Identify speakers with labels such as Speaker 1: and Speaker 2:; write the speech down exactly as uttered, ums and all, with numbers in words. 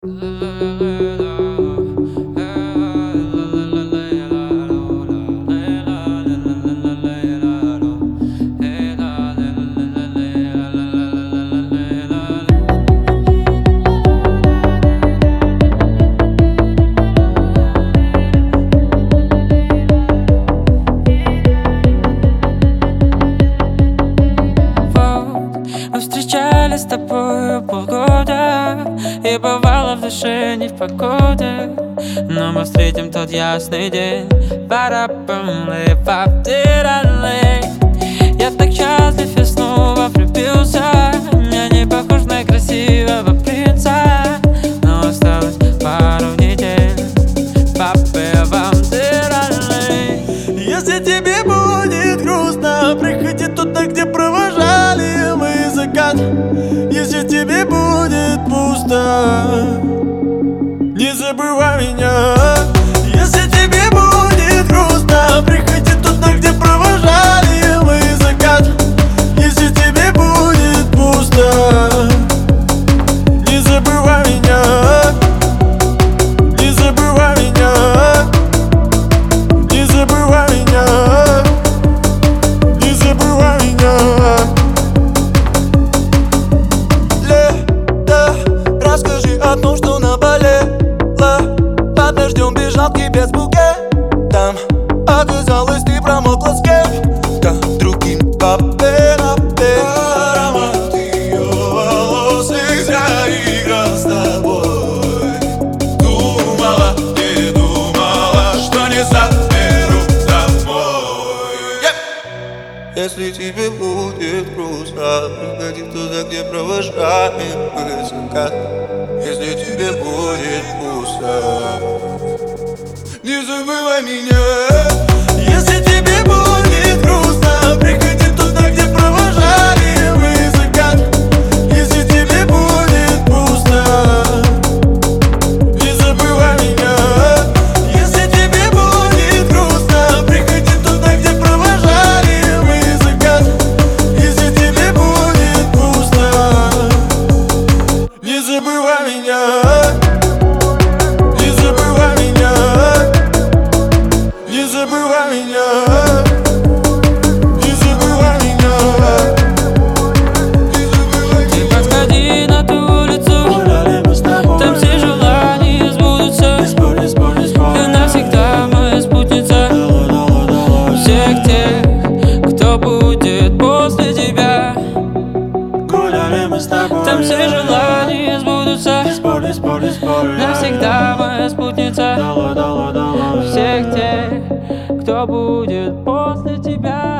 Speaker 1: Мы встречались с тобою полгода, и бывало в душе не в погоде, но мы встретим тот ясный день. Я так счастлив, я снова влюбился. Я не похож на красивого принца, но осталось пару недель.
Speaker 2: Если тебе будет грустно, приходи туда, где провожали мы закат. Если тебе будет пусто, не забывай меня. Если тебе будет грустно, приходи туда, где провожали мы закат. Если тебе будет пусто, не забывай меня. Не забывай меня. Не забывай меня. Не забывай меня. Лето, расскажи о том, что наболело. Под дождем бежал к тебе с букетом. Оказалось, ты промокла с кем-то другим. Аромат ее волос нельзя играть с тобой. Думала, не думала, что не заберу домой. yeah. Если тебе будет грустно, приходи туда, где провожаем мы закат. Если тебе будет пусто, не забывай меня. Если тебе будет грустно, приходи туда, где провожали мы закат. Если тебе будет пусто, не забывай меня. Если тебе будет грустно, приходи туда, где провожали мы закат. Если тебе будет пусто, не забывай меня. Не забывай меня. Не забывай меня. Не забывай меня. Не забывай
Speaker 1: Ты подходи на ту улицу, там все желания сбудутся. Ты навсегда моя спутница. Всех тех, кто будет после тебя, там все желания сбудутся. Навсегда моя спутница. Всех тех, кто будет после тебя.